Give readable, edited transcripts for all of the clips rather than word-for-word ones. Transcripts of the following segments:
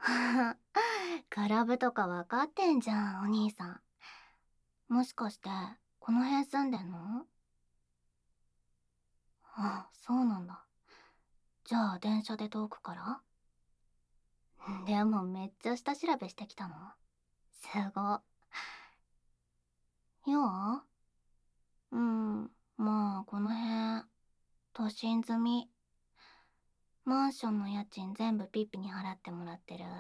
クラブとかわかってんじゃん、お兄さん。もしかして、この辺住んでんの？あ、そうなんだ。じゃあ、電車で遠くから？でも、めっちゃ下調べしてきたの？すご。よう、まあ、この辺、都心済み。マンションの家賃全部ピッピに払ってもらってる。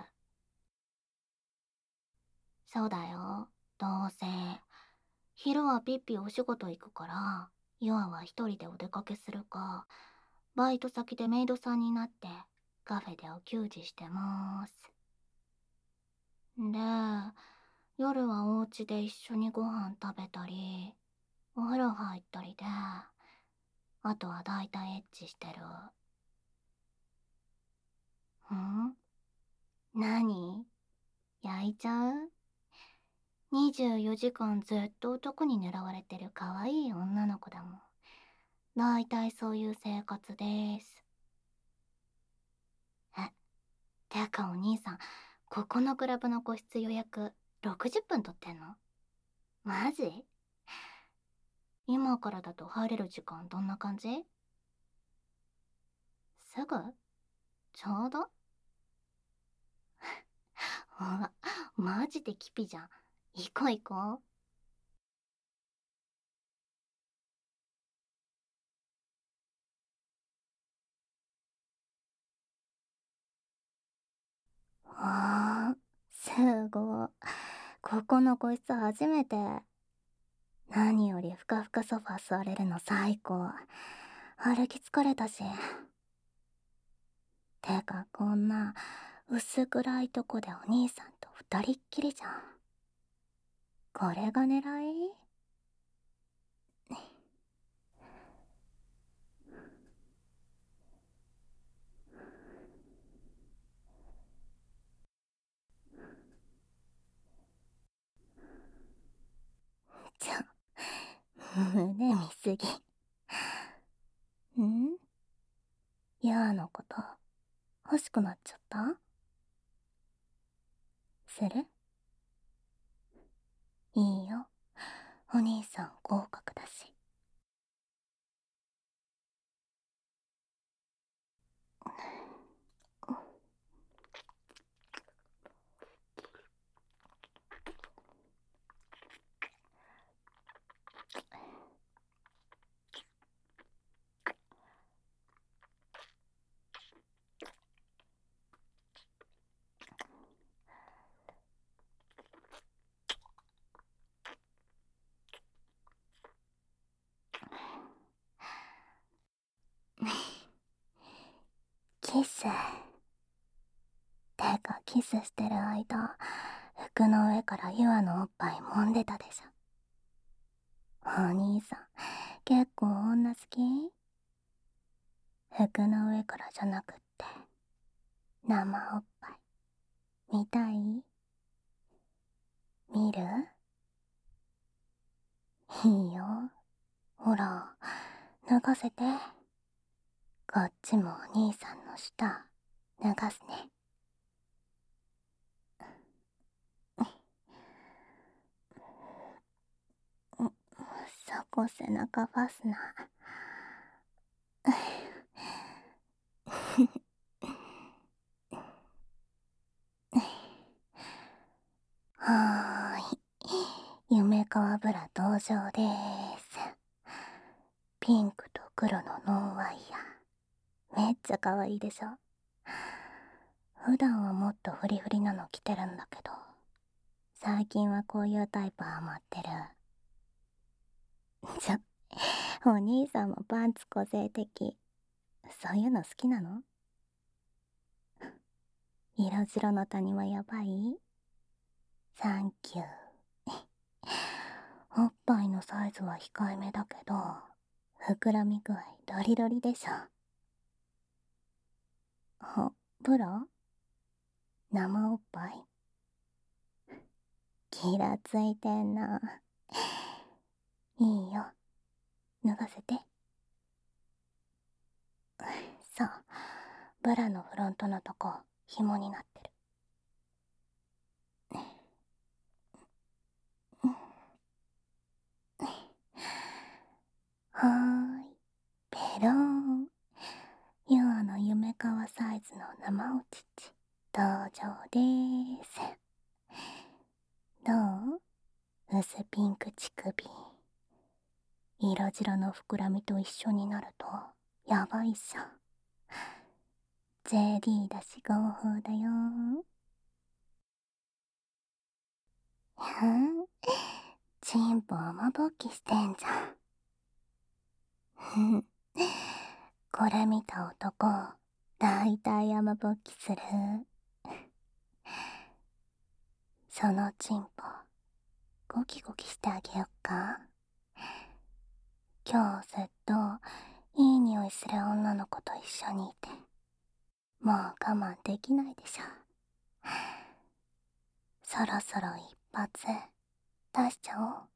そうだよ。どうせ。昼はピッピお仕事行くから、ヨアは一人でお出かけするか、バイト先でメイドさんになってカフェでお給仕してます。で、夜はお家で一緒にご飯食べたり、お風呂入ったりで、あとはだいたいエッチしてる。ん？何？焼いちゃう？ 24 時間ずっと男に狙われてる可愛い女の子だもん。だいたいそういう生活です。え、てかお兄さん、ここのクラブの個室予約60分取ってんの？マジ？今からだと入れる時間どんな感じ？すぐ？ちょうど？うわ、マジでキピじゃん。行こう行こう。あー、すごい。ここの個室初めて。何よりふかふかソファ座れるの最高。歩き疲れたし。てかこんな薄暗いとこでお兄さんと二人っきりじゃん。これが狙い？ちょ、胸見すぎ。ん？ヤーのこと欲しくなっちゃった？する？いいよ。お兄さん合格だし。キス。てかキスしてる間、服の上からユアのおっぱい揉んでたでしょ。お兄さん、結構女好き？服の上からじゃなくって、生おっぱい。見たい？見る？いいよ。ほら、脱がせて。こっちもお兄さんの下、脱がすね。そこ背中ファスナー。はーい。夢川ブラ登場でーす。ピンクと黒のノンワイヤー。めっちゃ可愛いでしょ。普段はもっとフリフリなの着てるんだけど、最近はこういうタイプハマってる。お兄さんもパンツ個性的。そういうの好きなの？色白の谷はやばい？サンキュー。おっぱいのサイズは控えめだけど、膨らみ具合ドリドリでしょ。ブラ？生おっぱい？ギラついてんな。いいよ。脱がせて。そう。ブラのフロントのとこ、紐になってる。 川サイズの生お乳登場でーす。どう？薄ピンク乳首。色白の膨らみと一緒になるとやばいっしょ。JD だし合法だよー。チンポ雨ぼっきしてんじゃん。これ見た男、だいたい雨ぼっきする。そのチンポ、ゴキゴキしてあげよっか。今日ずっといい匂いする女の子と一緒にいて、もう我慢できないでしょ。そろそろ一発出しちゃおう。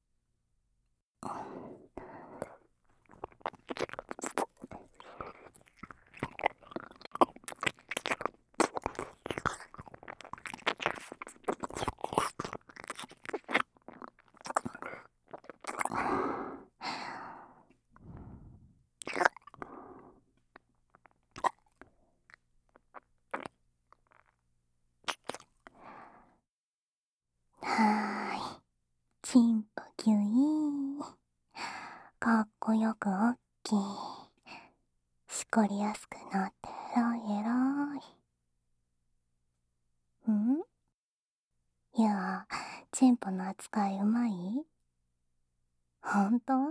はーい、チンポキュイーン。かっこよくおっきい。しこりやすくなってえらいえらい。いや、チンポの扱いうまい？ほんと？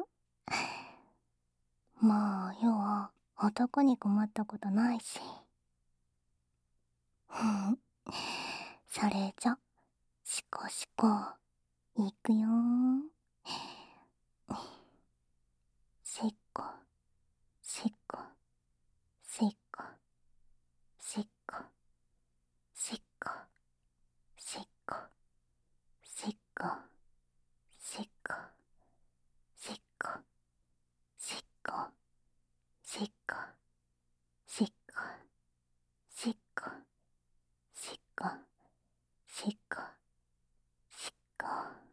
まあ、要は男に困ったことないし。それじゃ、シコシコ、いくよー。しっこ、しっこ、しっこ、しっこ、しっこ、しっこ、しっこ、しっこ、しっこ、しっこ、しっこ、しっこ、しっこ、しっこ、しっこ、しっこ。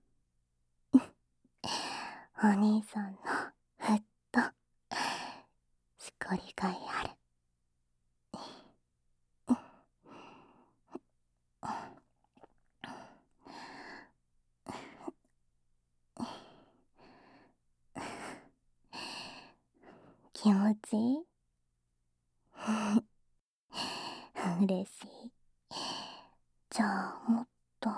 お兄さんのふっとしこりがいある。気持ちいい？嬉しい。じゃあもっと。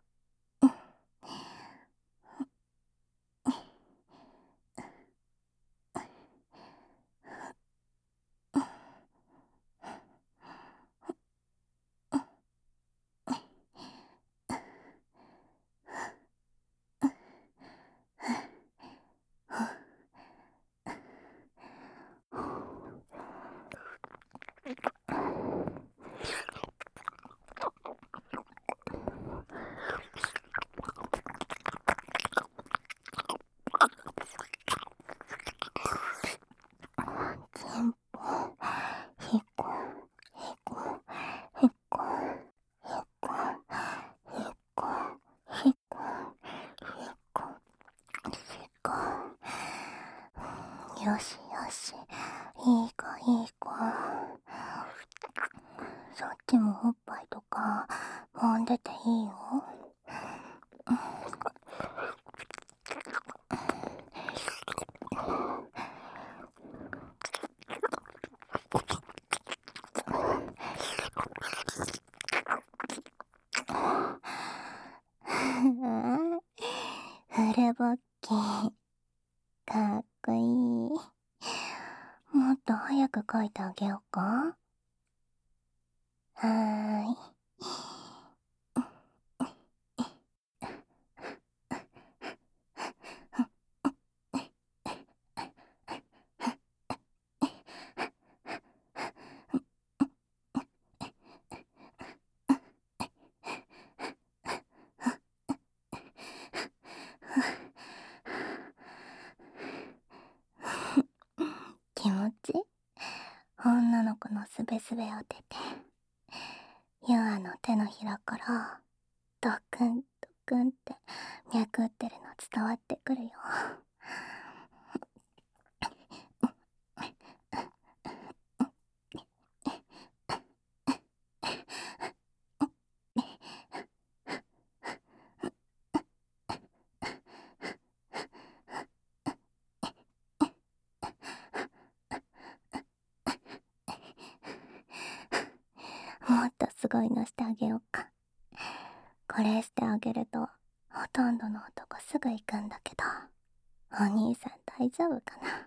チンポ、ひこ、ひこ、ひこ、ひこ、ひこ、ひこ、ひこ、ひこ。よしよし、いい子いい子。そっちもおっぱいとか揉んでていいよ。フルボッキー、かっこいい。もっと早く描いてあげようか。はーい。気持ち？女の子のすべすべ当てて、ユアの手のひらからドクンドクンって脈打ってるの伝わってくるよ。 もっとすごいのしてあげようか。これしてあげると、ほとんどの男すぐ行くんだけど、お兄さん大丈夫かな。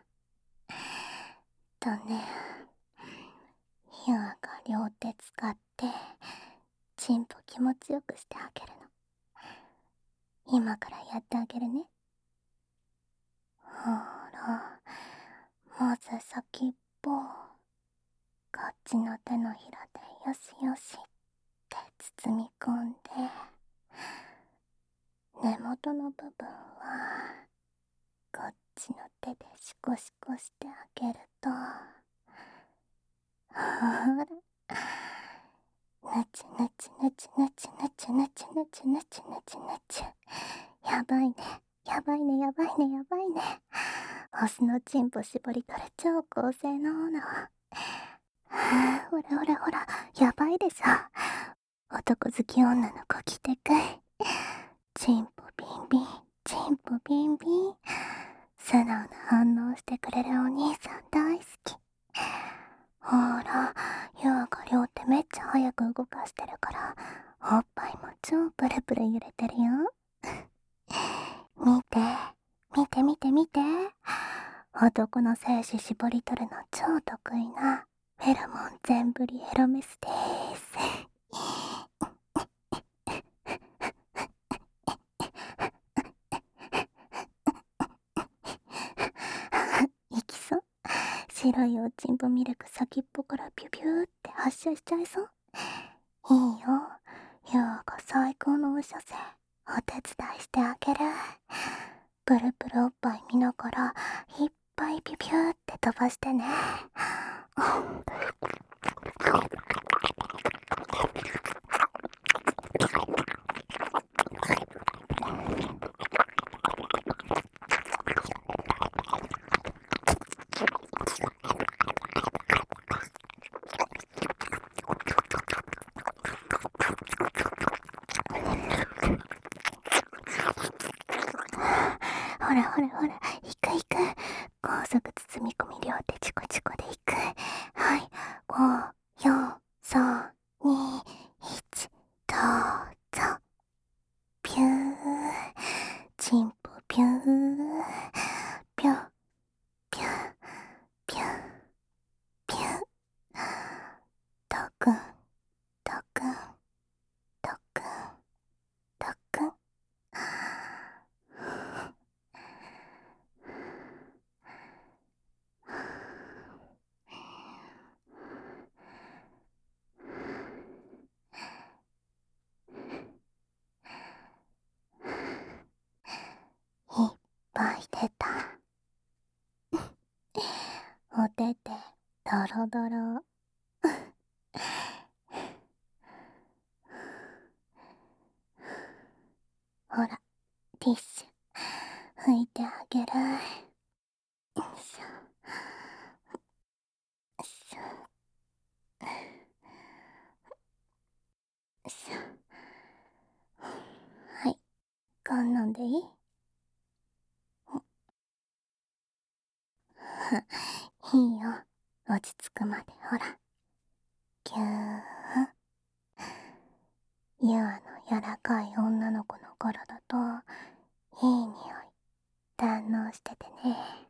ね、ヒュアが両手使って、チンポ気持ちよくしてあげるの。今からやってあげるね。ほら、まず先っぽ、こっちの手のひらでよしよしって包み込んで、根元の部分はこっちの手でシコシコしてあげると、ほら、ぬちぬちぬちぬちぬちぬちぬちぬちぬちぬち、やばいね、やばいね、やばいね、やばいね。オスのチンポ絞り取る超高性能の。ほらほらほら、やばいでしょ。男好き女の子来てくい。チンポビンビン、チンポビンビン。素直な反応してくれるお兄さん大好き。ほら、ユアが両手めっちゃ早く動かしてるから、おっぱいも超プルプル揺れてるよ。見て、見て見て見て。男の精子絞り取るの超得意なフェロモン全振りエロメスでーす。いきそう。白いおちんぽミルク先っぽからピュピューって発射しちゃいそう。いいよ。ユアが最高のお射精お手伝いしてあげる。プルプルおっぱい見ながらいっぱいピュピューって飛ばしてね。ほらほらほら、行く行く。高速包み込み両手チコチコで行く。はい、5、4、3、2、1、どうぞ。ピュー、チンポピュー、ピュー、ピュー、ピュー、ピュー。ドクン、ドクン、ドクン、ドクン。いっぱい出た。お手手ドロドロ。ほら、ティッシュ拭いてあげる。よいしょ、よいしょ、よいしょ。はい、こんなんでいい？いいよ、落ち着くまで。ほら、ぎゅー。ユアの柔らかい女の子の体といい匂い堪能しててね。